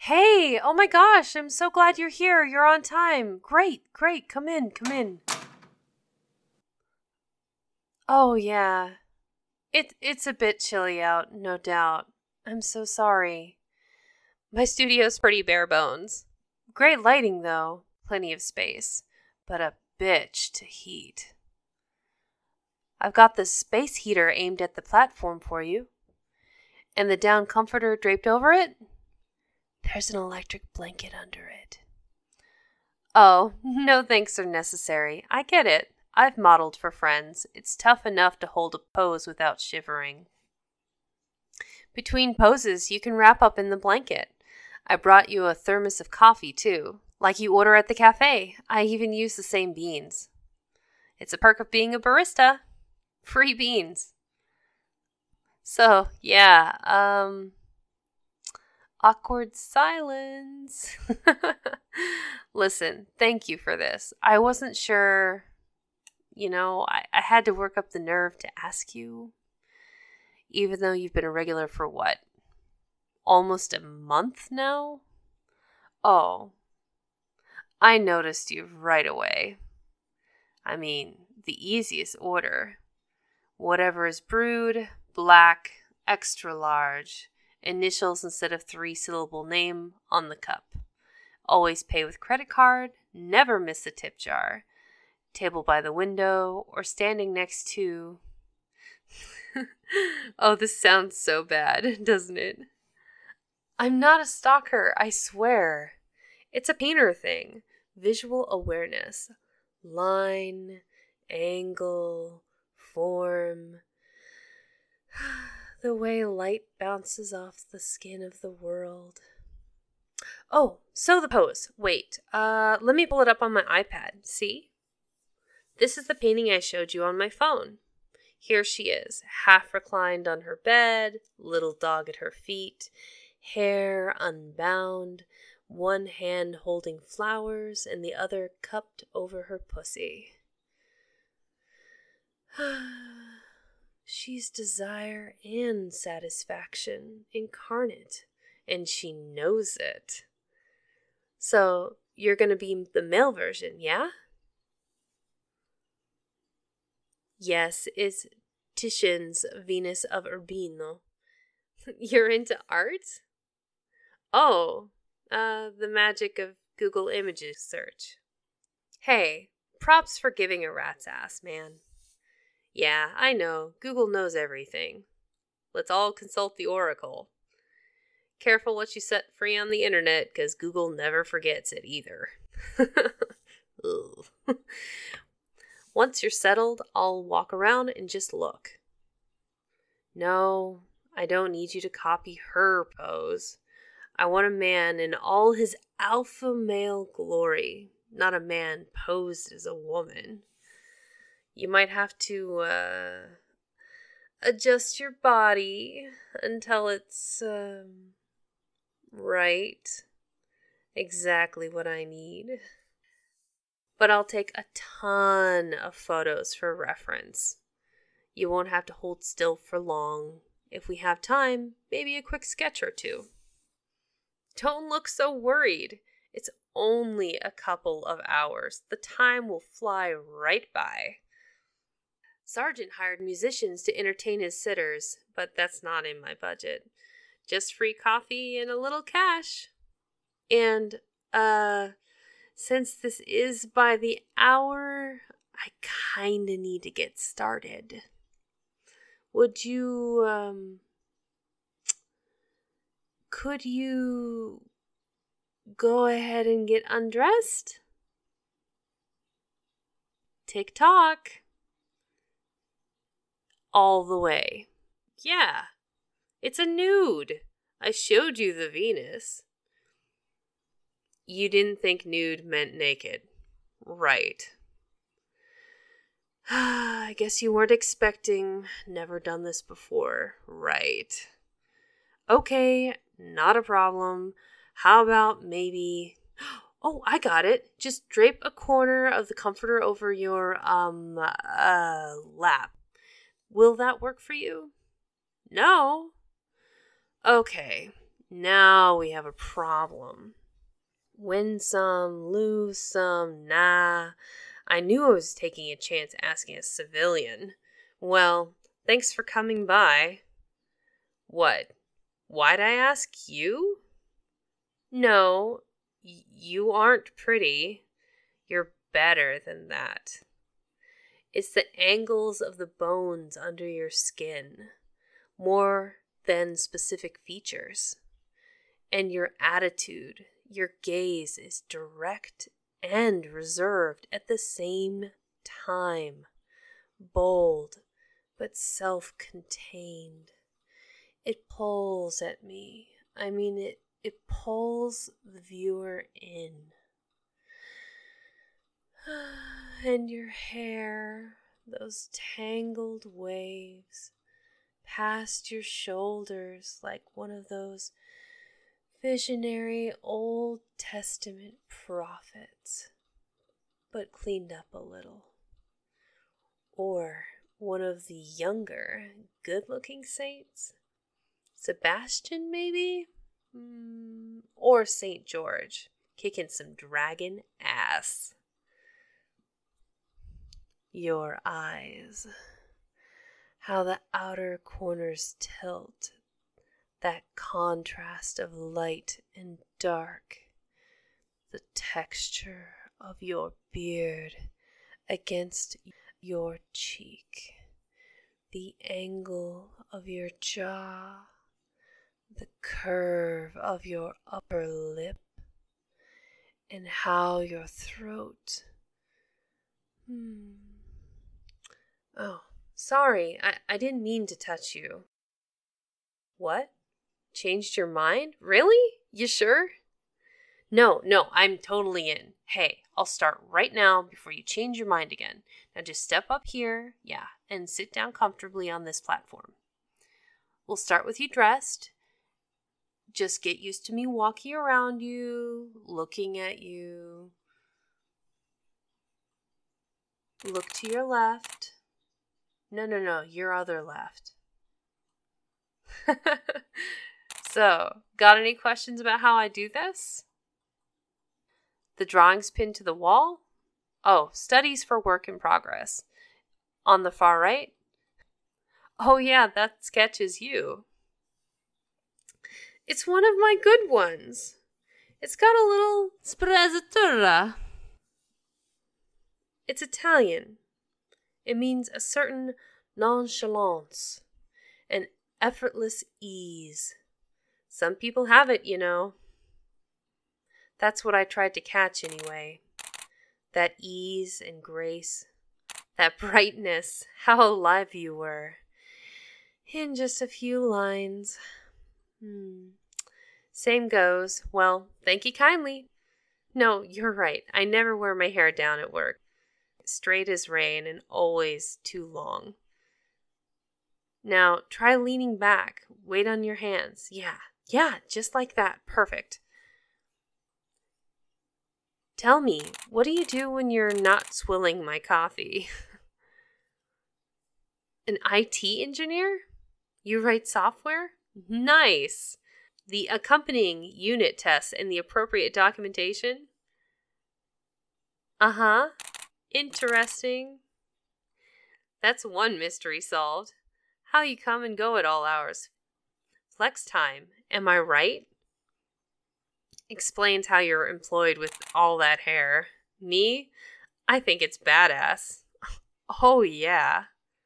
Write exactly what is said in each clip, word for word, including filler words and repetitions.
Hey, oh my gosh, I'm so glad you're here. You're on time. Great, great. Come in, come in. Oh yeah. It it's a bit chilly out, no doubt. I'm so sorry. My studio's pretty bare bones. Great lighting though, plenty of space, but a bitch to heat. I've got this space heater aimed at the platform for you. And the down comforter draped over it? There's an electric blanket under it. Oh, no thanks are necessary. I get it. I've modeled for friends. It's tough enough to hold a pose without shivering. Between poses, you can wrap up in the blanket. I brought you a thermos of coffee, too. Like you order at the cafe. I even use the same beans. It's a perk of being a barista. Free beans. So, yeah, um... awkward silence. Listen, thank you for this. I wasn't sure, you know, I, I had to work up the nerve to ask you, even though you've been a regular for what? Almost a month now? Oh, I noticed you right away. I mean, the easiest order. Whatever is brewed, black, extra large. Initials instead of three-syllable name on the cup. Always pay with credit card. Never miss the tip jar. Table by the window or standing next to... Oh, this sounds so bad, doesn't it? I'm not a stalker, I swear. It's a painter thing. Visual awareness. Line, angle, form... The way light bounces off the skin of the world. Oh, so the pose. Wait, uh, let me pull it up on my iPad. See? This is the painting I showed you on my phone. Here she is, half reclined on her bed, little dog at her feet, hair unbound, one hand holding flowers and the other cupped over her pussy. She's desire and satisfaction incarnate, and she knows it. So, you're going to be the male version, yeah? Yes, it's Titian's Venus of Urbino. You're into art? Oh, uh, the magic of Google Images search. Hey, props for giving a rat's ass, man. Yeah, I know. Google knows everything. Let's all consult the oracle. Careful what you set free on the internet, because Google never forgets it either. Once you're settled, I'll walk around and just look. No, I don't need you to copy her pose. I want a man in all his alpha male glory, not a man posed as a woman. You might have to uh, adjust your body until it's um, right. Exactly what I need. But I'll take a ton of photos for reference. You won't have to hold still for long. If we have time, maybe a quick sketch or two. Don't look so worried. It's only a couple of hours. The time will fly right by. Sargent hired musicians to entertain his sitters, but that's not in my budget. Just free coffee and a little cash. And, uh, since this is by the hour, I kinda need to get started. Would you, um, could you go ahead and get undressed? Tick-tock. All the way. Yeah, it's a nude. I showed you the Venus. You didn't think nude meant naked. Right. I guess you weren't expecting. Never done this before. Right. Okay, not a problem. How about maybe... Oh, I got it. Just drape a corner of the comforter over your, um, uh, lap. Will that work for you? No? Okay. Now we have a problem. Win some, lose some, nah. I knew I was taking a chance asking a civilian. Well, thanks for coming by. What? Why'd I ask you? No, y- you aren't pretty. You're better than that. It's the angles of the bones under your skin, more than specific features. And your attitude, your gaze is direct and reserved at the same time. Bold, but self-contained. It pulls at me. I mean, it, it pulls the viewer in. And your hair, those tangled waves, past your shoulders like one of those visionary Old Testament prophets, but cleaned up a little. Or one of the younger, good-looking saints. Sebastian, maybe? Mm, or Saint George, kicking some dragon ass. Your eyes. How the outer corners tilt. That contrast of light and dark. The texture of your beard against your cheek. The angle of your jaw. The curve of your upper lip. And how your throat. Hmm. Oh, sorry, I, I didn't mean to touch you. What? Changed your mind? Really? You sure? No, no, I'm totally in. Hey, I'll start right now before you change your mind again. Now just step up here, yeah, and sit down comfortably on this platform. We'll start with you dressed. Just get used to me walking around you, looking at you. Look to your left. No, no, no, your other left. So, got any questions about how I do this? The drawings pinned to the wall? Oh, studies for work in progress. On the far right? Oh yeah, that sketch is you. It's one of my good ones. It's got a little sprezzatura. It's Italian. It means a certain nonchalance, an effortless ease. Some people have it, you know. That's what I tried to catch anyway. That ease and grace, that brightness, how alive you were. In just a few lines. Hmm. Same goes. Well, thank you kindly. No, you're right. I never wear my hair down at work. Straight as rain and always too long. Now, try leaning back. Weight on your hands. Yeah, yeah, just like that. Perfect. Tell me, what do you do when you're not swilling my coffee? An I T engineer? You write software? Nice. The accompanying unit tests and the appropriate documentation? Uh-huh. Interesting. That's one mystery solved. How you come and go at all hours. Flex time, am I right? Explains how you're employed with all that hair. Me? I think it's badass. Oh yeah.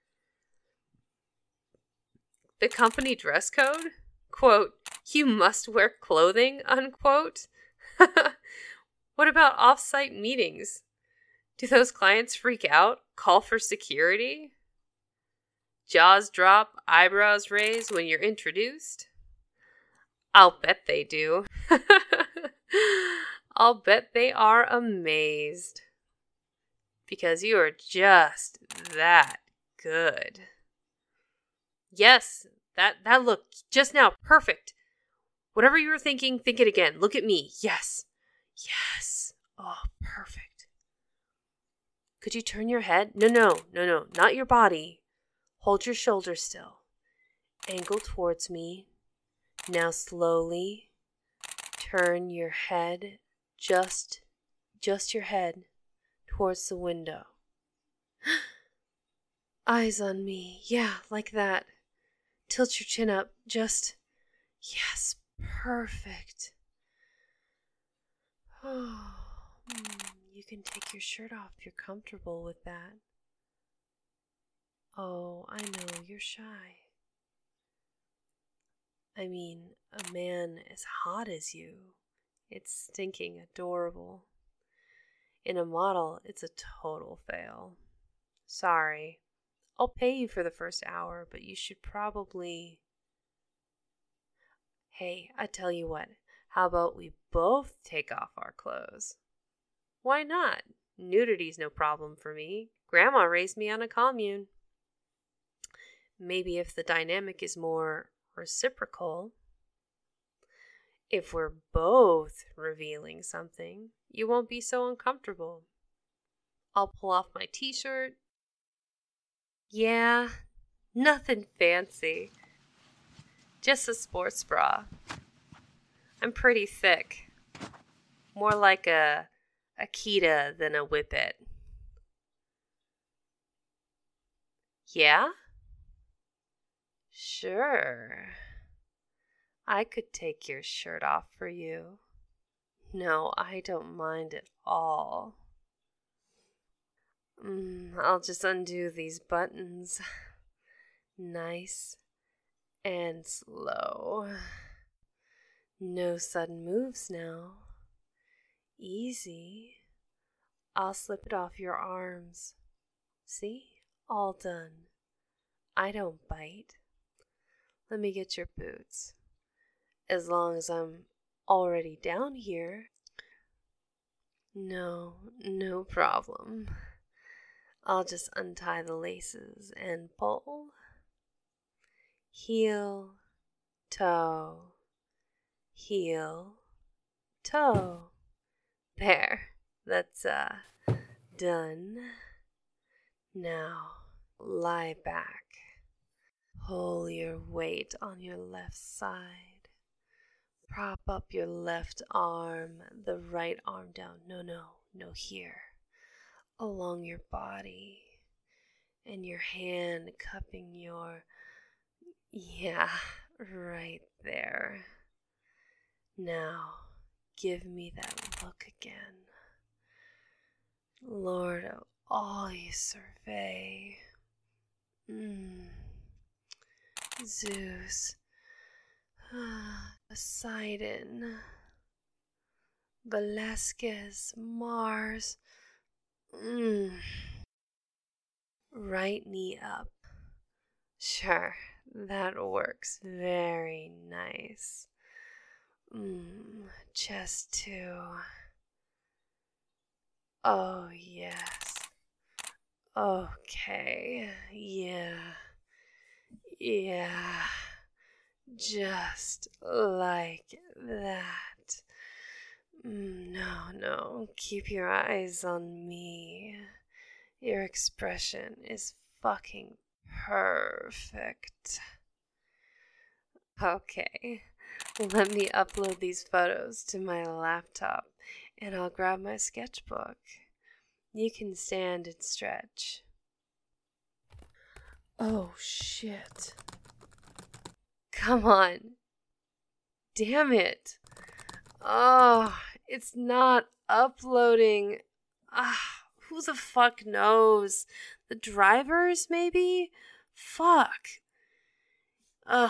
The company dress code? Quote, you must wear clothing, unquote. What about off-site meetings? Do those clients freak out? Call for security? Jaws drop, eyebrows raise when you're introduced? I'll bet they do. I'll bet they are amazed. Because you are just that good. Yes, that, that look just now, perfect. Whatever you were thinking, think it again. Look at me. Yes. Yes. Oh, perfect. Could you turn your head? No, no, no, no, not your body. Hold your shoulders still. Angle towards me. Now slowly turn your head, just, just your head, towards the window. Eyes on me. Yeah, like that. Tilt your chin up. Just, yes, perfect. Oh, you can take your shirt off if you're comfortable with that. Oh, I know, you're shy. I mean, a man as hot as you, it's stinking adorable. In a model, it's a total fail. Sorry. I'll pay you for the first hour, but you should probably... Hey, I tell you what, how about we both take off our clothes? Why not? Nudity's no problem for me. Grandma raised me on a commune. Maybe if the dynamic is more reciprocal, if we're both revealing something, you won't be so uncomfortable. I'll pull off my t-shirt. Yeah, nothing fancy. Just a sports bra. I'm pretty thick. More like a Akita than a Whippet. Yeah? Sure. I could take your shirt off for you. No, I don't mind at all. Mm, I'll just undo these buttons. Nice and slow. No sudden moves now. Easy. I'll slip it off your arms. See? All done. I don't bite. Let me get your boots. As long as I'm already down here. No, no problem. I'll just untie the laces and pull. Heel, toe, heel, toe. There, that's uh done. Now, lie back. Pull your weight on your left side. Prop up your left arm, the right arm down. No, no, no, here. Along your body. And your hand cupping your... Yeah, right there. Now, give me that look again. Lord of all you survey. Mm. Zeus. Poseidon. Velasquez. Mars. Mm. Right knee up. Sure, that works very nice. Mm, chest too. Oh, yes. Okay, yeah. Yeah. Just like that. Mm, no, no. Keep your eyes on me. Your expression is fucking perfect. Okay, let me upload these photos to my laptop and I'll grab my sketchbook. You can stand and stretch. Oh shit. Come on. Damn it. Oh, it's not uploading. Ah, who the fuck knows? The drivers, maybe? Fuck. Ugh.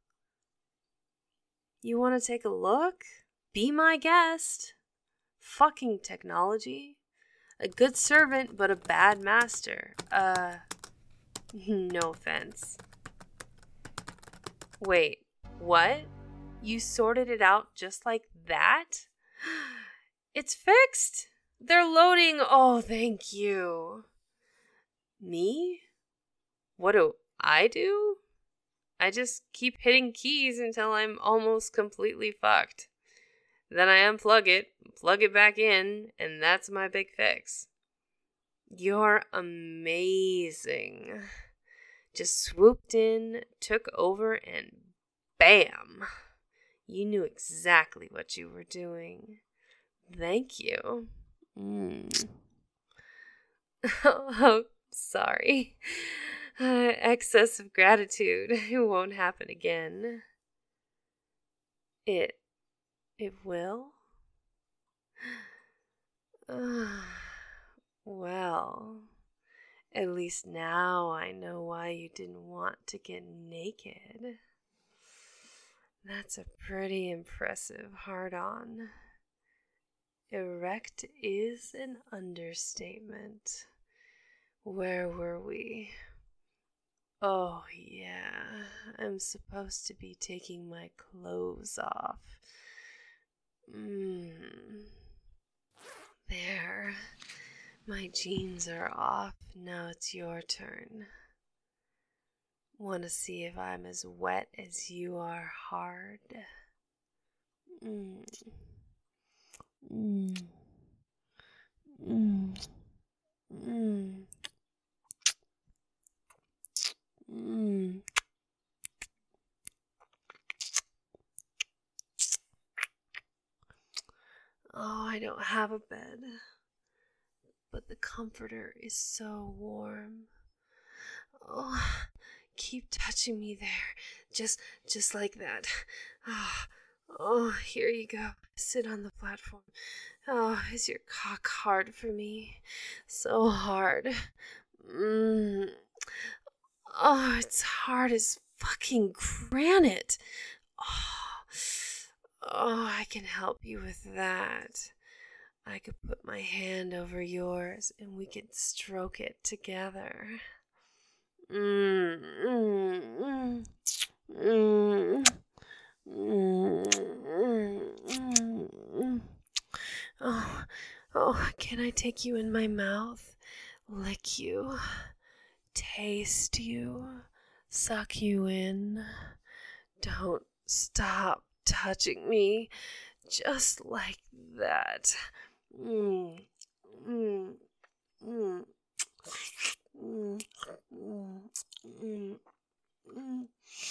You want to take a look? Be my guest. Fucking technology. A good servant, but a bad master. Uh, no offense. Wait, what? You sorted it out just like that? It's fixed. They're loading. Oh, thank you. Me? What do I do? I just keep hitting keys until I'm almost completely fucked. Then I unplug it, plug it back in, and that's my big fix. You're amazing. Just swooped in, took over, and bam. You knew exactly what you were doing. Thank you. Mm. Oh, sorry. Uh, excess of gratitude. It won't happen again. It... it will? Well, at least now I know why you didn't want to get naked. That's a pretty impressive hard-on. Erect is an understatement. Where were we? Oh, yeah. I'm supposed to be taking my clothes off. Mmm. There. My jeans are off. Now it's your turn. Want to see if I'm as wet as you are hard? Mmm. Mmm. Mmm. Mmm. Mmm. Oh, I don't have a bed, but the comforter is so warm. Oh, keep touching me there, just, just like that. Oh, oh, here you go. Sit on the platform. Oh, is your cock hard for me? So hard. Mmm. Oh, it's hard as fucking granite. Oh, oh, I can help you with that. I could put my hand over yours and we could stroke it together. Mmm, mmm, mmm, mmm, mmm, mmm. Oh, oh, can I take you in my mouth? Lick you, taste you, suck you in. Don't stop touching me, just like that. Mm, mm, mm, mm, mm, mm, mm,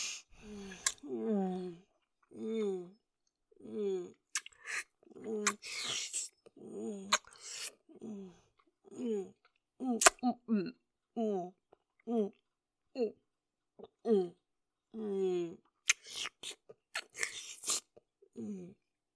mm, mm, mm. Mm, mm, mm, mm, mm, mm, mm, mm, mm, mm, mm, mm,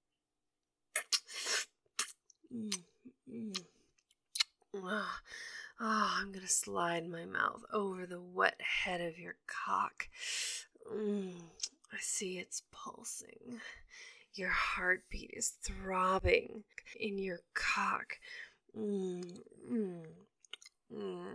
mm, mm. Ah, ah, I'm gonna slide my mouth over the wet head of your cock. Mm, I see it's pulsing. Your heartbeat is throbbing in your cock. Mm, mm, mm,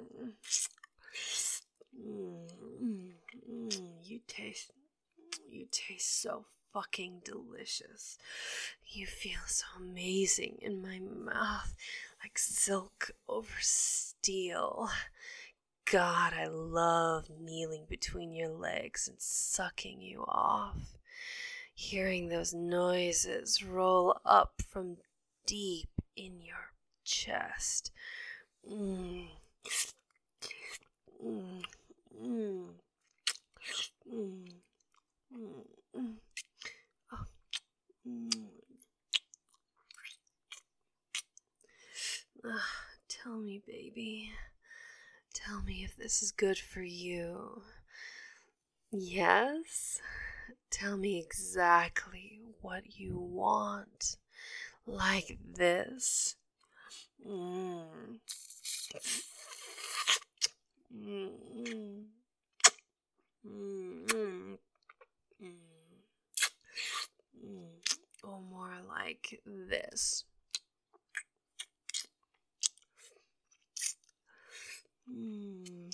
mm, mm, mm. You taste, you taste so fucking delicious. You feel so amazing in my mouth, like silk over steel. God, I love kneeling between your legs and sucking you off. Hearing those noises roll up from deep in your chest. Mm. Mm. Mm. Mm. Mm. Oh. Mm. Uh, tell me, baby. Tell me if this is good for you. Yes? Tell me exactly what you want. Like this. Mm. Mm. Mm. Mm. Mm. Or more like this. Mm.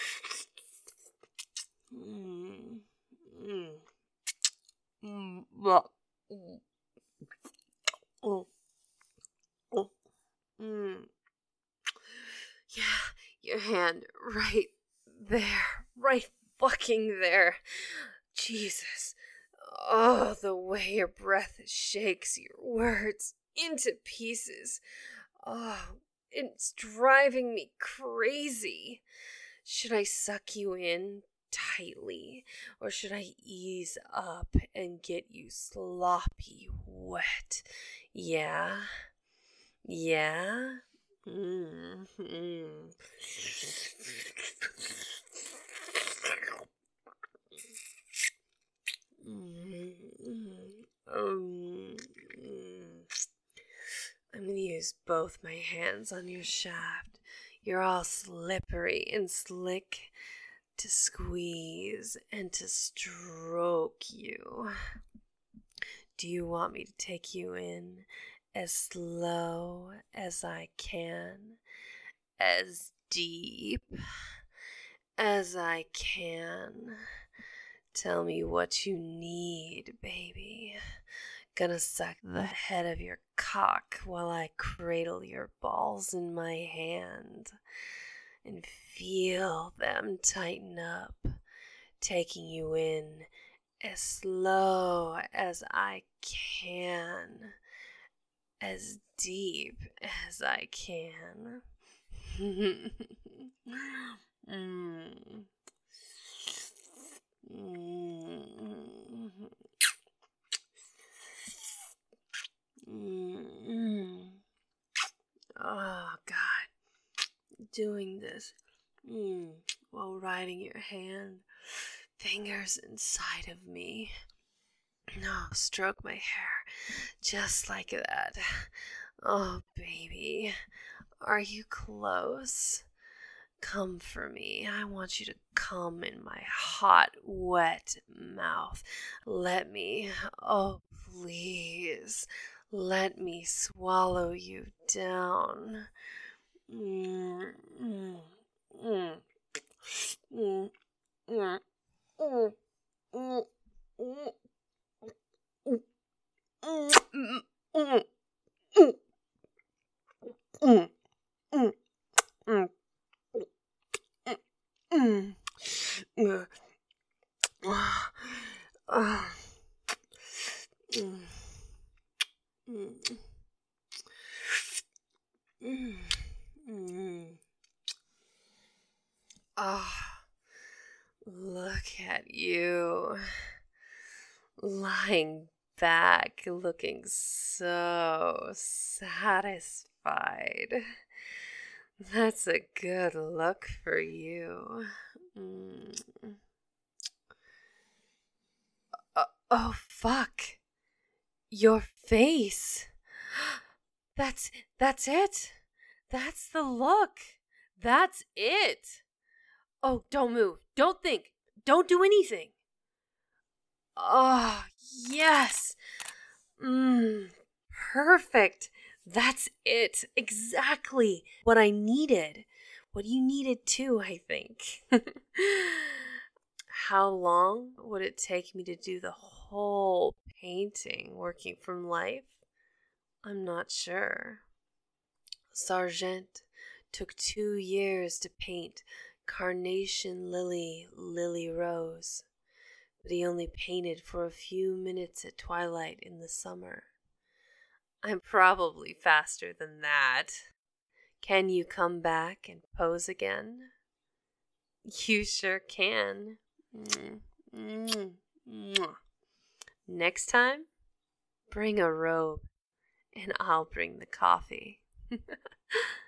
Mm. Mm. Mm. Well. Mm. Oh. Oh. Mm. Yeah, your hand right there. Right fucking there. Jesus. Oh, the way your breath shakes your words into pieces. Oh, it's driving me crazy. Should I suck you in tightly, or should I ease up and get you sloppy wet? Yeah? Yeah? Mm-hmm. Um, I'm going to use both my hands on your shaft. You're all slippery and slick to squeeze and to stroke you. Do you want me to take you in as slow as I can, as deep as I can? Tell me what you need, baby. Gonna suck the head of your cock while I cradle your balls in my hand and feel them tighten up, taking you in as slow as I can, as deep as I can. mm. Mm. Mm. Oh, God. Doing this mm. while riding your hand, fingers inside of me. No, stroke my hair just like that. Oh, baby. Are you close? Come for me. I want you to come in my hot, wet mouth. Let me, oh, please, let me swallow you down. Mm, mm, mm, mm, mm, mm, mm, mm. Mm, mm, mm, mm, mm, mm, mm, mm, mm. Ah, ah, mm, mm, mm, mm. Ah, look at you, lying back, looking so satisfied. That's a good look for you. Mm. Uh, oh, fuck. Your face. That's that's it. That's the look. That's it. Oh, don't move. Don't think. Don't do anything. Oh, yes. Mmm. Perfect. That's it. Exactly what I needed. What you needed too, I think. How long would it take me to do the whole painting working from life? I'm not sure. Sargent took two years to paint Carnation Lily, Lily Rose, but he only painted for a few minutes at twilight in the summer. I'm probably faster than that. Can you come back and pose again? You sure can. Next time, bring a robe and I'll bring the coffee.